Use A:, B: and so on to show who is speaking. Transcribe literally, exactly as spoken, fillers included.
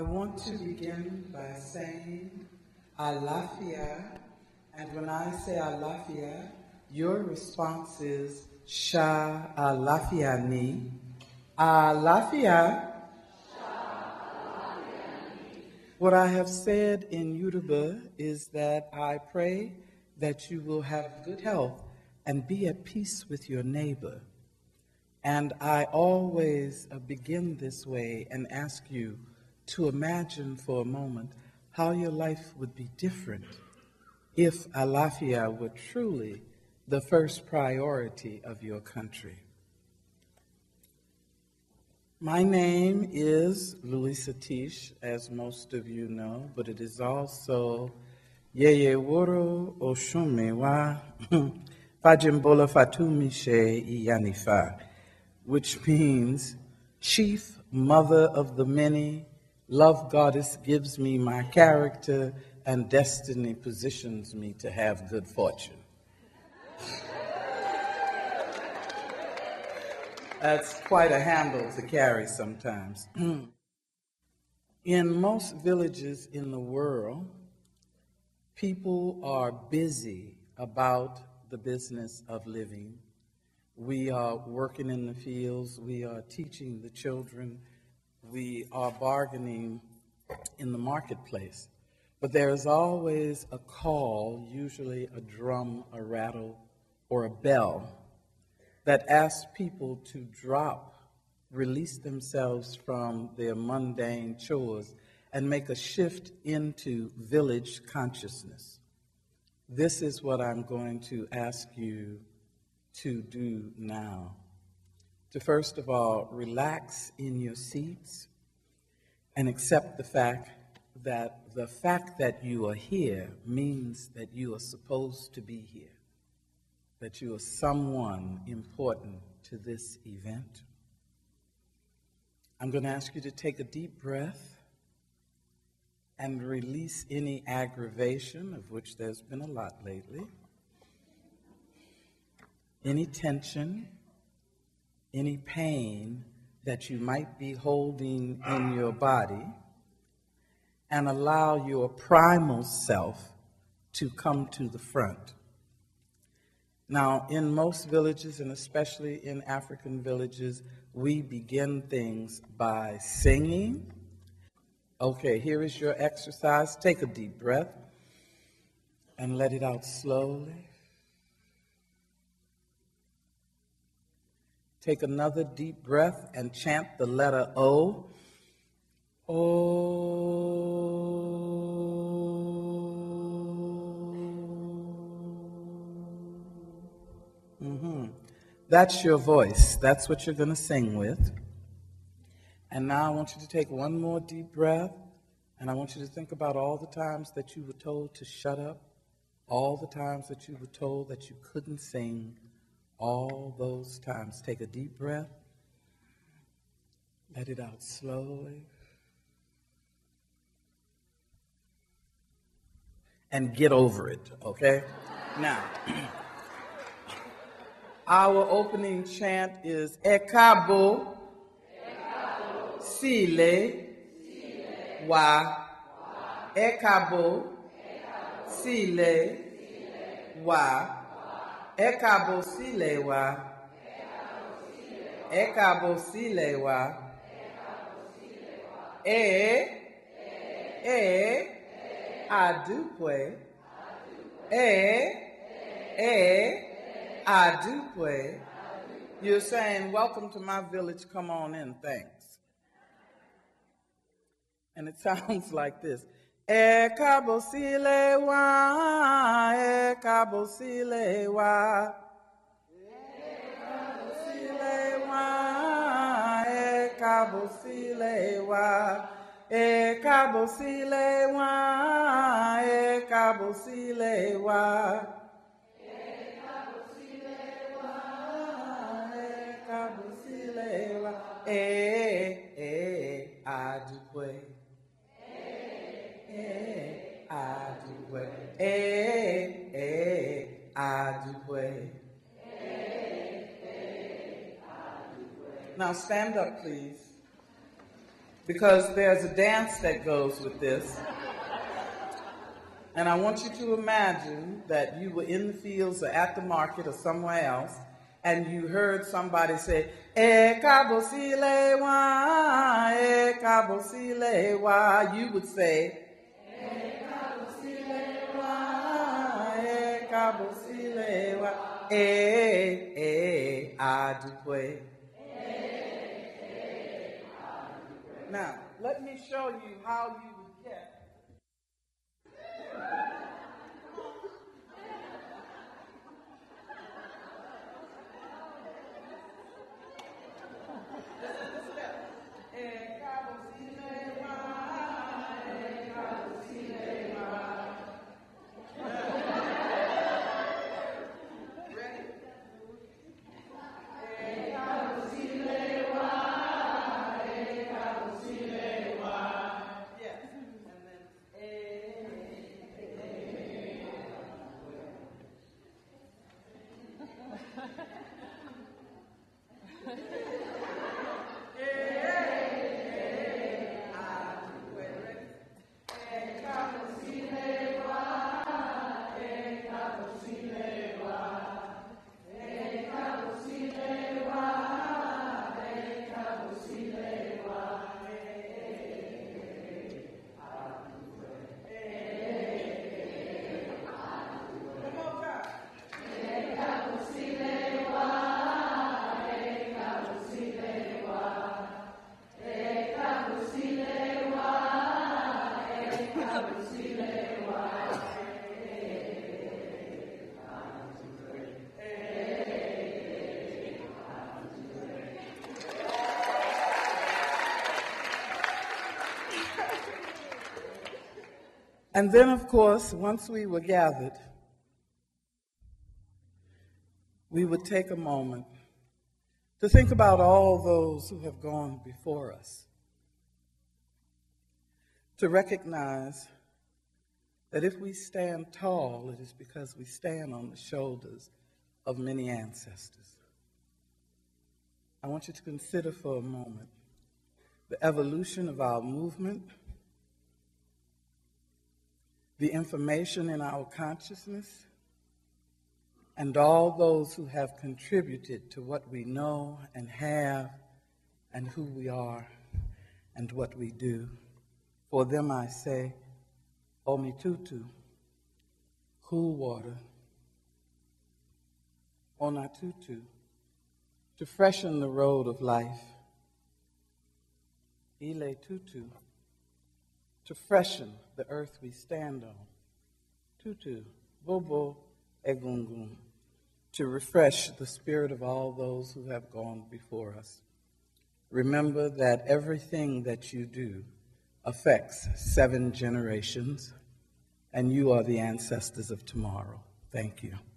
A: I want to begin by saying Alafia, and when I say Alafia, your response is Sha Alafia ni. Alafia. What I have said in Yoruba is that I pray that you will have good health and be at peace with your neighbor. And I always uh, begin this way and ask you to imagine for a moment how your life would be different if Alafia were truly the first priority of your country. My name is Louis Satish, as most of you know, but it is also Yeye Woro Oshumewa Fajimbola Fatumishe Iyanifa, which means Chief Mother of the Many, Love Goddess gives me my character, and destiny positions me to have good fortune. That's quite a handle to carry sometimes. In most villages in the world, people are busy about the business of living. We are working in the fields, we are teaching the children, we are bargaining in the marketplace. But there is always a call, usually a drum, a rattle, or a bell, that asks people to drop, release themselves from their mundane chores, and make a shift into village consciousness. This is what I'm going to ask you to do now. To first of all, relax in your seats and accept the fact that the fact that you are here means that you are supposed to be here, that you are someone important to this event. I'm going to ask you to take a deep breath and release any aggravation, of which there's been a lot lately, any tension, any pain that you might be holding in your body, and allow your primal self to come to the front. Now, in most villages, and especially in African villages, we begin things by singing. Okay, here is your exercise. Take a deep breath and let it out slowly. Take another deep breath and chant the letter O. O. Mm-hmm. That's your voice. That's what you're going to sing with. And now I want you to take one more deep breath, and I want you to think about all the times that you were told to shut up, all the times that you were told that you couldn't sing, all those times. Take a deep breath. Let it out slowly. And get over it, okay? Now, our opening chant is Ekabo, Sile, Wa, Ekabo, Sile, Wa, Ekabo, Sile, Wa, Ekabo, Sile, Wa, E, E, Adupwe, E, E, Adupwe. You're saying, welcome to my village, come on in, thanks. And it sounds like this. E kabo sile wa, e kabo sile wa. E kabo sile wa, e kabo sile wa. E kabo sile wa, e kabo sile wa. Eh, eh, Adupwe. Eh, Adupwe. Eh, eh, Adupwe. Now stand up, please. because there's a dance that goes with this. And I want you to imagine that you were in the fields or at the market or somewhere else, and you heard somebody say, "E cabo si le wa, e cabo si le wa." You would say, "E cabo si le wa, e cabo si le wa, e e adupwe." Now, let me show you how you would get. And then, of course, once we were gathered, we would take a moment to think about all those who have gone before us, to recognize that if we stand tall, it is because we stand on the shoulders of many ancestors. I want you to consider for a moment the evolution of our movement, the information in our consciousness, and all those who have contributed to what we know and have and who we are and what we do. For them I say, Omitutu, cool water, Onatutu, to freshen the road of life, Ile Tutu, to freshen the earth we stand on, Tutu, Bobo Egungun, to refresh the spirit of all those who have gone before us. Remember that everything that you do affects seven generations, and you are the ancestors of tomorrow. Thank you.